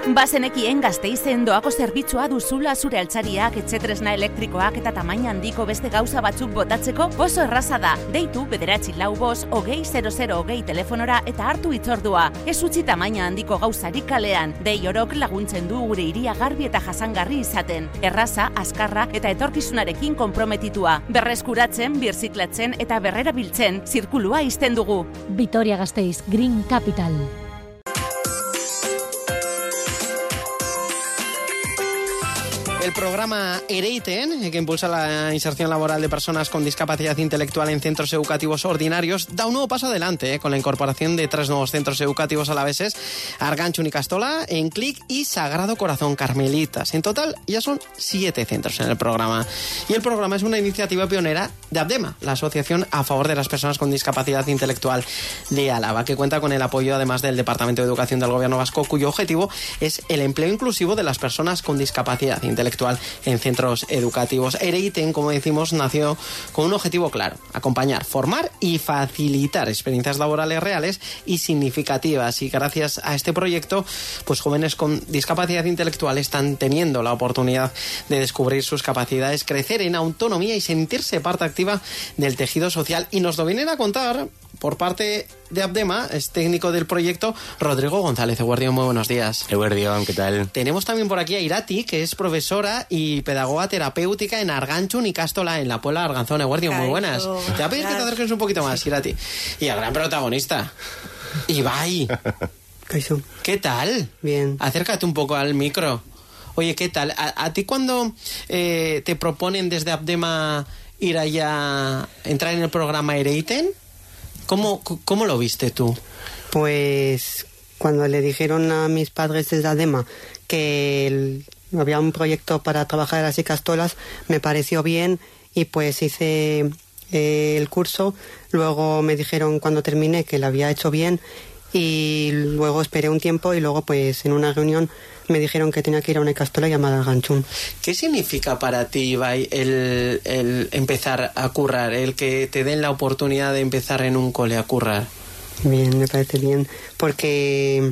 Bazenekien Gasteizen doako zerbitzua duzula zure altzariak, etxetresna elektrikoak eta tamaina handiko beste gauza batzuk botatzeko oso erraza da. Deitu 945-2000 telefonora eta hartu hitzordua. Ez utzi tamaina handiko gauzarik kalean. Dei orok laguntzen du gure hiria garbi eta jasangarri izaten. Erraza, azkarra eta etorkizunarekin konprometitua. Berreskuratzen, birziklatzen eta berrerabiltzen zirkulua ixten dugu. Vitoria-Gasteiz, Green Capital. El programa Ereiten, que impulsa la inserción laboral de personas con discapacidad intelectual en centros educativos ordinarios, da un nuevo paso adelante con la incorporación de 3 nuevos centros educativos alaveses: Arganchun y Castola, Enclic y Sagrado Corazón Carmelitas. En total ya son 7 centros en el programa. Y el programa es una iniciativa pionera de ABDEMA, la Asociación a favor de las personas con discapacidad intelectual de Álava, que cuenta con el apoyo además del Departamento de Educación del Gobierno Vasco, cuyo objetivo es el empleo inclusivo de las personas con discapacidad intelectual en centros educativos. Ereiten, como decimos, nació con un objetivo claro: acompañar, formar y facilitar experiencias laborales reales y significativas. Y gracias a este proyecto, pues jóvenes con discapacidad intelectual están teniendo la oportunidad de descubrir sus capacidades, crecer en autonomía y sentirse parte activa del tejido social. Y nos lo vienen a contar, por parte de ABDEMA, es técnico del proyecto, Rodrigo González. Eguardión, muy buenos días. Eguardión, ¿qué tal? Tenemos también por aquí a Irati, que es profesora y pedagoga terapéutica en Arganchun y Castola, en la Puebla de Arganzón. Eguardión, muy buenas. Te voy a pedir que te acerques un poquito más, Irati. Y al gran protagonista, Ibai. ¿Qué tal? Bien. Acércate un poco al micro. Oye, ¿qué tal? ¿A ti cuando te proponen desde ABDEMA ir allá, entrar en el programa Ereiten, ¿cómo lo viste tú? Pues cuando le dijeron a mis padres desde ABDEMA que había un proyecto para trabajar en las Castolas, me pareció bien y pues hice el curso. Luego me dijeron cuando terminé que lo había hecho bien y luego esperé un tiempo y luego pues en una reunión me dijeron que tenía que ir a una Castola llamada Arganchun. ¿Qué significa para ti, Ibai, el empezar a currar, el que te den la oportunidad de empezar en un cole a currar? Bien, me parece bien, porque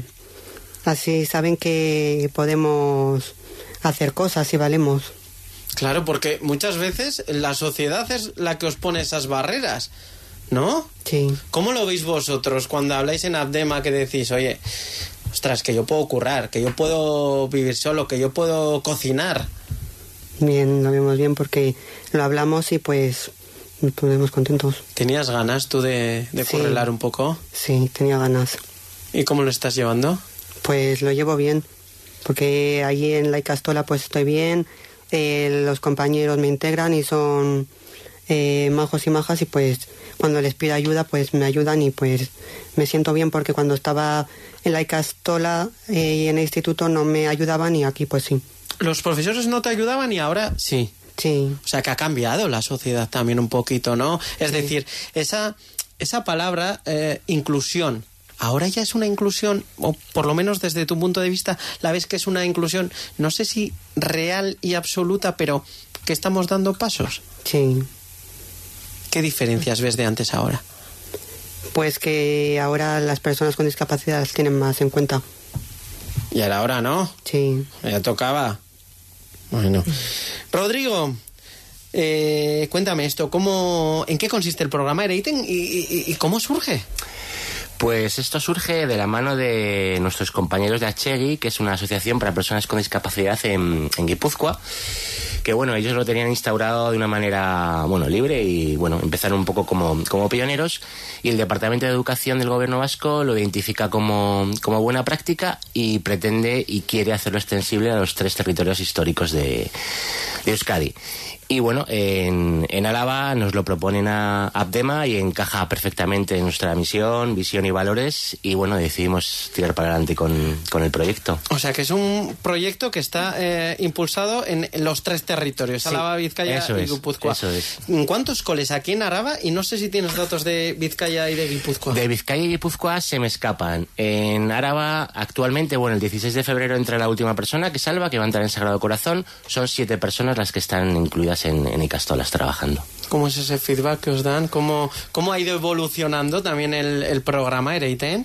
así saben que podemos hacer cosas y valemos. Claro, porque muchas veces la sociedad es la que os pone esas barreras, ¿no? Sí. ¿Cómo lo veis vosotros cuando habláis en ABDEMA, que decís, oye, ostras, que yo puedo currar, que yo puedo vivir solo, que yo puedo cocinar? Bien, lo vemos bien porque lo hablamos y pues nos ponemos contentos. ¿Tenías ganas tú de currelar un poco? Sí, tenía ganas. ¿Y cómo lo estás llevando? Pues lo llevo bien, porque allí en la Castola pues estoy bien, los compañeros me integran y son majos y majas y pues cuando les pido ayuda pues me ayudan y pues me siento bien, porque cuando estaba en la Castola y en el instituto no me ayudaban y aquí pues sí. ¿Los profesores no te ayudaban y ahora sí? Sí. O sea que ha cambiado la sociedad también un poquito, ¿no? Es decir, esa palabra inclusión, ahora ya es una inclusión, o por lo menos desde tu punto de vista la ves que es una inclusión, no sé si real y absoluta, pero que estamos dando pasos. Sí. ¿Qué diferencias ves de antes a ahora? Pues que ahora las personas con discapacidad las tienen más en cuenta. Y ahora no. Sí. Ya tocaba. Bueno. Rodrigo, cuéntame esto, ¿en qué consiste el programa Ereiten y cómo surge? Pues esto surge de la mano de nuestros compañeros de Achegui, que es una asociación para personas con discapacidad en Guipúzcoa, que bueno, ellos lo tenían instaurado de una manera libre y empezaron un poco como pioneros, y el Departamento de Educación del Gobierno Vasco lo identifica como buena práctica y pretende y quiere hacerlo extensible a los 3 territorios históricos de Euskadi. Y bueno, en Álava nos lo proponen a ABDEMA y encaja perfectamente en nuestra misión, visión y valores, y bueno, decidimos tirar para adelante con el proyecto. O sea que es un proyecto que está impulsado en los 3 territorios, sí. Álava, Vizcaya y Guipúzcoa. Eso es. ¿Cuántos coles aquí en Araba? Y no sé si tienes datos de Vizcaya y de Guipúzcoa. De Vizcaya y Guipúzcoa se me escapan. En Araba actualmente, el 16 de febrero entra la última persona, que es Alba, que va a entrar en Sagrado Corazón. Son 7 personas las que están incluidas personas en Ikastolas trabajando. ¿Cómo es ese feedback que os dan? ¿Cómo ha ido evolucionando también el programa Ereiten?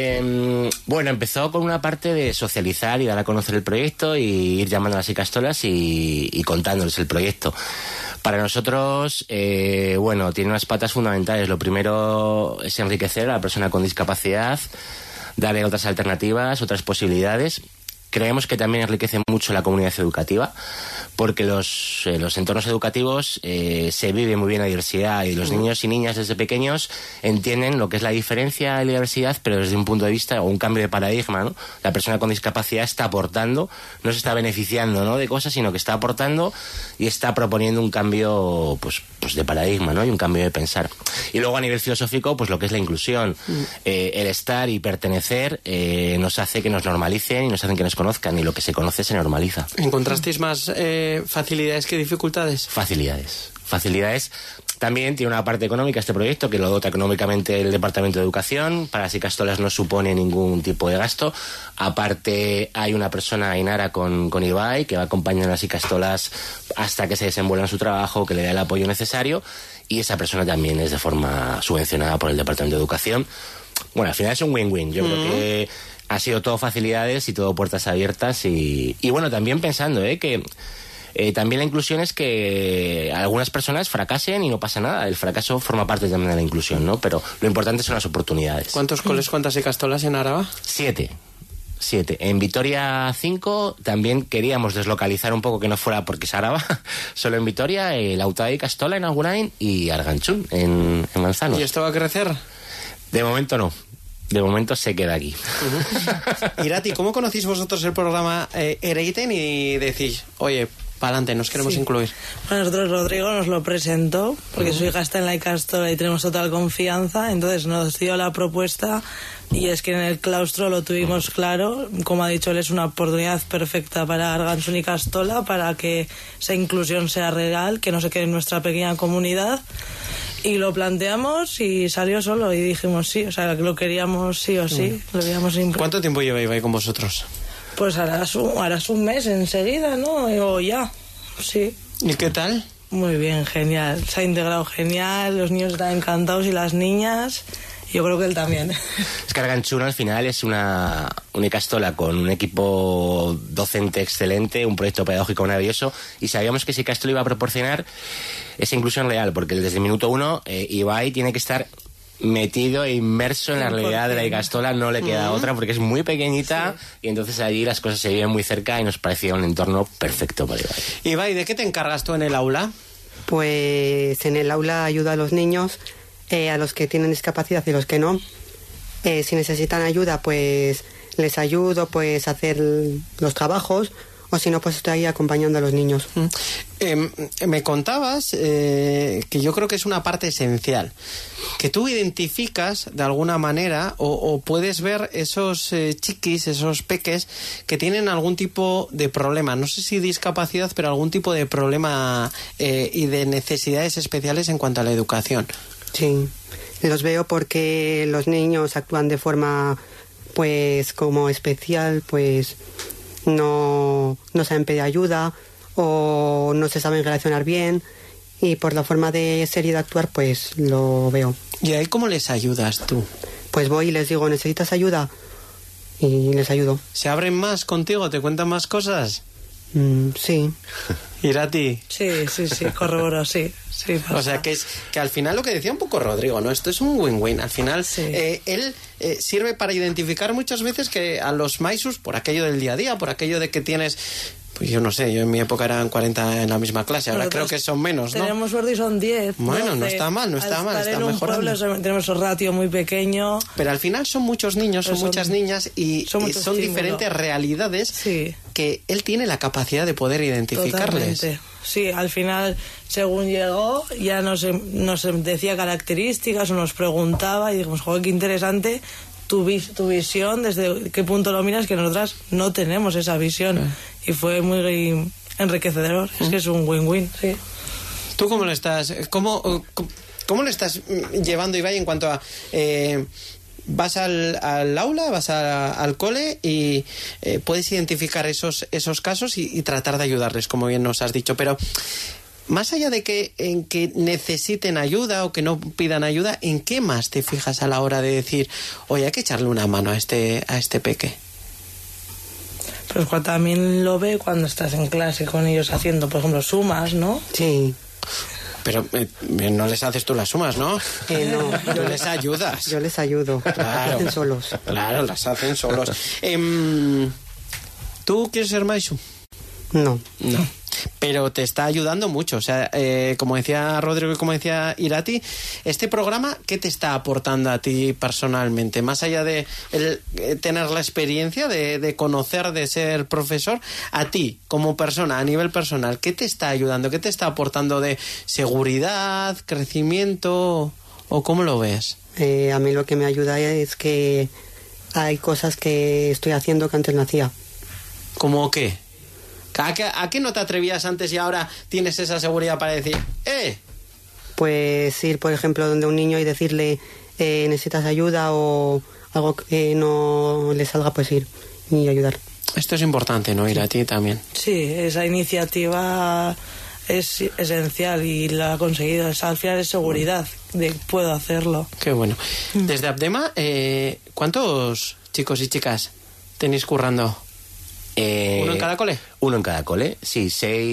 Bueno, empezó con una parte de socializar y dar a conocer el proyecto y ir llamando a las Ikastolas y contándoles el proyecto. Para nosotros, bueno, tiene unas patas fundamentales. Lo primero es enriquecer a la persona con discapacidad, darle otras alternativas, otras posibilidades. Creemos que también enriquece mucho la comunidad educativa, porque los entornos educativos se vive muy bien la diversidad y los niños y niñas desde pequeños entienden lo que es la diferencia y la diversidad, pero desde un punto de vista o un cambio de paradigma, ¿no? La persona con discapacidad está aportando, no se está beneficiando, ¿no?, de cosas, sino que está aportando y está proponiendo un cambio pues de paradigma, ¿no?, y un cambio de pensar. Y luego a nivel filosófico, pues lo que es la inclusión, el estar y pertenecer nos hace que nos normalicen y nos hacen que nos conozcan, y lo que se conoce se normaliza. ¿Encontrasteis más facilidades que dificultades? Facilidades. También tiene una parte económica este proyecto, que lo dota económicamente el Departamento de Educación. Para las Ikastolas no supone ningún tipo de gasto. Aparte, hay una persona, Ainara, con Ibai, que va acompañando a las Ikastolas hasta que se desenvuelvan su trabajo, que le dé el apoyo necesario, y esa persona también es de forma subvencionada por el Departamento de Educación. Bueno, al final es un win-win. Yo creo que ha sido todo facilidades y todo puertas abiertas, y bueno, también pensando que también la inclusión es que algunas personas fracasen y no pasa nada. El fracaso forma parte también de la inclusión, ¿no? Pero lo importante son las oportunidades. ¿Cuántos coles, cuántas Ikastolas en Araba? 7. En Vitoria 5. También queríamos deslocalizar un poco, que no fuera porque es Araba. Solo en Vitoria, Lautada de Ikastola en Agurain y Arganchún en Manzanos. ¿Y esto va a crecer? De momento no. De momento se queda aquí. Irati, ¿cómo conocéis vosotros el programa Ereiten y decís, oye, para adelante, nos queremos incluir? Bueno, nosotros Rodrigo nos lo presentó, porque su hija está en la Ikastola y tenemos total confianza, entonces nos dio la propuesta, y es que en el claustro lo tuvimos claro. Como ha dicho él, es una oportunidad perfecta para Arganzón y Ikastola, para que esa inclusión sea real, que no se quede en nuestra pequeña comunidad. Y lo planteamos y salió solo, y dijimos sí, o sea, que lo queríamos sí o sí. Lo veíamos ¿Cuánto tiempo lleva Ibai con vosotros? Pues harás un mes enseguida, ¿no? O ya, sí. ¿Y qué tal? Muy bien, genial. Se ha integrado genial, los niños están encantados y las niñas. Yo creo que él también. Es que Arganchún al final es una Ikastola con un equipo docente excelente, un proyecto pedagógico maravilloso, y sabíamos que ese Ikastola iba a proporcionar esa inclusión real, porque desde el minuto 1 Ibai tiene que estar metido e inmerso en la realidad de la Ikastola, no le queda otra, porque es muy pequeñita, y entonces allí las cosas se viven muy cerca y nos parecía un entorno perfecto para Ibai. Ibai, ¿de qué te encargas tú en el aula? Pues en el aula ayudo a los niños, a los que tienen discapacidad y los que no. Si necesitan ayuda, pues les ayudo pues a hacer los trabajos, o si no, pues estoy ahí acompañando a los niños. Me contabas que yo creo que es una parte esencial, que tú identificas de alguna manera o puedes ver esos chiquis, esos peques que tienen algún tipo de problema, no sé si discapacidad, pero algún tipo de problema y de necesidades especiales en cuanto a la educación. Sí, los veo porque los niños actúan de forma pues como especial, pues no saben pedir ayuda o no se saben relacionar bien, y por la forma de ser y de actuar pues lo veo. ¿Y ahí cómo les ayudas tú? Pues voy y les digo, ¿necesitas ayuda? Y les ayudo. ¿Se abren más contigo? ¿Te cuentan más cosas? Sí. Irati. Sí, corroboro, sí. Pasa. O sea, que al final lo que decía un poco Rodrigo, ¿no? Esto es un win-win. Al final, él sirve para identificar muchas veces que a los maisus, por aquello del día a día, por aquello de que tienes... Pues yo no sé, yo en mi época eran 40 en la misma clase, ahora creo que son menos, ¿no? Tenemos suerte y son 10. Bueno, 12. no está mal, está mejorando. Tenemos un ratio muy pequeño. Pero al final son muchos niños, son muchas niñas y son diferentes realidades que él tiene la capacidad de poder identificarles. Totalmente. Sí, al final, según llegó, ya nos decía características o nos preguntaba y dijimos, joder, qué interesante tu visión, desde qué punto lo miras, que nosotras no tenemos esa visión. Y fue muy enriquecedor. Es que es un win-win, sí. ¿Tú cómo lo estás? ¿Cómo lo estás llevando, Ibai, en cuanto a... vas al aula, vas al cole y puedes identificar esos casos y tratar de ayudarles, como bien nos has dicho, pero más allá de que en que necesiten ayuda o que no pidan ayuda, ¿en qué más te fijas a la hora de decir, oye, hay que echarle una mano a este peque? Pues también lo ve cuando estás en clase con ellos haciendo, por ejemplo, sumas, ¿no? Sí. Pero no les haces tú las sumas, ¿no? No. Tú les ayudas. Yo les ayudo. Claro. Las hacen solos. Claro, las hacen solos. ¿Tú quieres ser maestro? No. No. Pero te está ayudando mucho. O sea, como decía Rodrigo y como decía Irati, este programa, ¿qué te está aportando a ti personalmente? Más allá de tener la experiencia de conocer, de ser profesor, a ti, como persona, a nivel personal, ¿qué te está ayudando? ¿Qué te está aportando de seguridad, crecimiento? ¿O cómo lo ves? A mí lo que me ayuda es que hay cosas que estoy haciendo que antes no hacía. ¿Cómo qué? ¿A qué no te atrevías antes y ahora tienes esa seguridad para decir, Pues ir, por ejemplo, donde un niño y decirle, necesitas ayuda o algo que no le salga, pues ir y ayudar. Esto es importante, ¿no? Ir a ti también. Sí, esa iniciativa es esencial y la ha conseguido. Al final es seguridad de puedo hacerlo. Qué bueno. Desde Abdema, ¿cuántos chicos y chicas tenéis currando? ¿Uno en cada cole? Uno en cada cole, sí,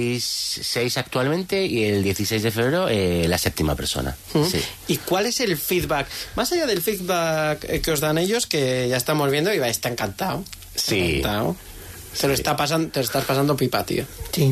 6 actualmente y el 16 de febrero la 7ª persona. Sí. ¿Y cuál es el feedback? Más allá del feedback que os dan ellos, que ya estamos viendo, Ibai está encantado. Sí. Encantado. Te lo estás pasando pipa, tío. Sí.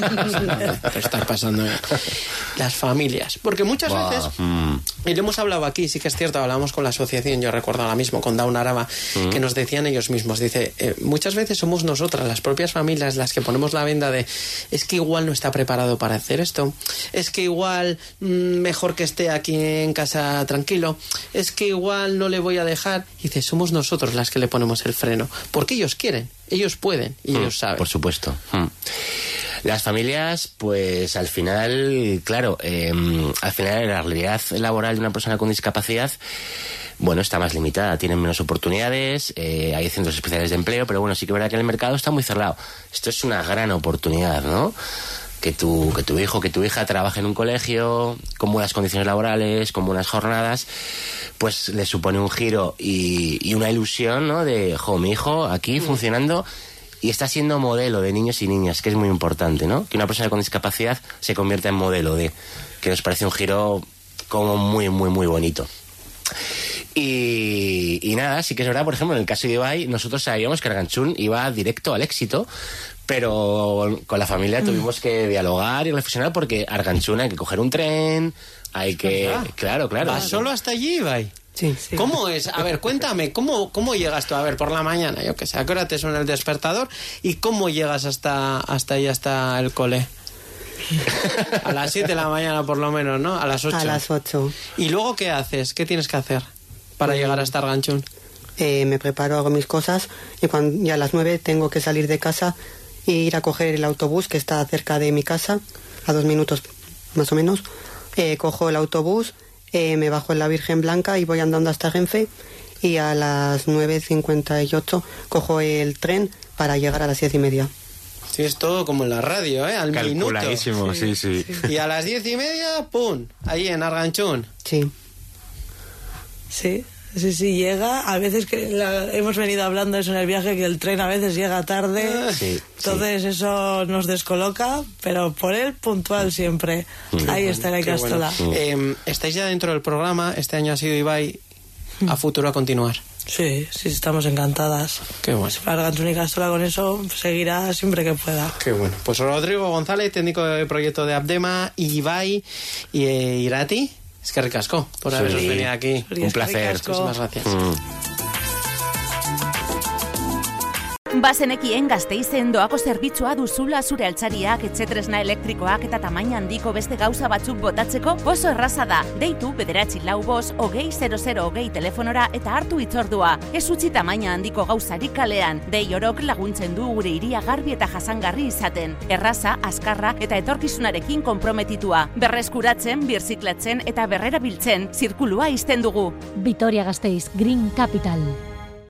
Te estás pasando las familias. Porque muchas veces, y lo hemos hablado aquí, sí que es cierto, hablábamos con la asociación, yo recuerdo ahora mismo con Down Araba, que nos decían ellos mismos, dice, muchas veces somos nosotras, las propias familias, las que ponemos la venda de, es que igual no está preparado para hacer esto, es que igual mejor que esté aquí en casa tranquilo, es que igual no le voy a dejar. Y dice, somos nosotros las que le ponemos el freno, porque ellos quieren. Ellos pueden y ellos saben. Por supuesto. Las familias, pues al final, claro, al final la realidad laboral de una persona con discapacidad, bueno, está más limitada, tienen menos oportunidades, hay centros especiales de empleo, pero bueno, sí que es verdad que el mercado está muy cerrado. Esto es una gran oportunidad, ¿no? Que tu hijo, que tu hija trabaje en un colegio con buenas condiciones laborales, con buenas jornadas, pues le supone un giro y una ilusión, ¿no? De, mi hijo aquí funcionando y está siendo modelo de niños y niñas, que es muy importante, ¿no? Que una persona con discapacidad se convierta en modelo que nos parece un giro como muy, muy, muy bonito. Y nada, sí que es verdad, por ejemplo, en el caso de Ibai, nosotros sabíamos que Arganchún iba directo al éxito, pero con la familia tuvimos que dialogar y reflexionar porque Arganchún hay que coger un tren, hay que... Claro. ¿Vas solo hasta allí, Ibai? Sí. ¿Cómo es? A ver, cuéntame, ¿cómo llegas tú? A ver, por la mañana, yo qué sé, ¿a qué hora te suena el despertador? ¿Y cómo llegas hasta ahí, hasta el cole? A las 7 de la mañana, por lo menos, ¿no? A las 8. A las 8. ¿Y luego qué haces? ¿Qué tienes que hacer para llegar hasta Arganchún? Me preparo, hago mis cosas y a las 9 tengo que salir de casa e ir a coger el autobús que está cerca de mi casa, a 2 minutos más o menos. Cojo el autobús, me bajo en la Virgen Blanca y voy andando hasta Renfe y a las 9:58 cojo el tren para llegar a las 10:30. Sí, es todo como en la radio, al minuto. Calculadísimo, sí. Y a las 10:30, ¡pum! Ahí en Arganchún. Sí. Sí, llega. A veces que hemos venido hablando de eso en el viaje, que el tren a veces llega tarde. Entonces eso nos descoloca, pero por él puntual siempre. Ahí está la Icastola. Bueno. Estáis ya dentro del programa. Este año ha sido Ibai. A futuro a continuar. Sí, estamos encantadas. Qué bueno. Arganchún y Castola con eso seguirá siempre que pueda. Qué bueno. Pues Rodrigo González, técnico del proyecto de Abdema, Ibai y Irati. Es que ricasco por haberos venido aquí. Un placer. Muchísimas gracias. Bazenekien Gasteizen doako zerbitzua duzula zure altzariak, etxetresna elektrikoak eta tamaina handiko beste gauza batzuk botatzeko oso erraza da. Deitu 945200020 telefonora eta hartu hitzordua. Ez utzi tamaina handiko gauzarik kalean. Dei orok laguntzen du gure hiria garbi eta jasangarri izaten. Erraza, azkarra eta etorkizunarekin konprometitua. Berreskuratzen, birziklatzen eta berrerabiltzen zirkulua izten dugu. Vitoria Gasteiz, Green Capital.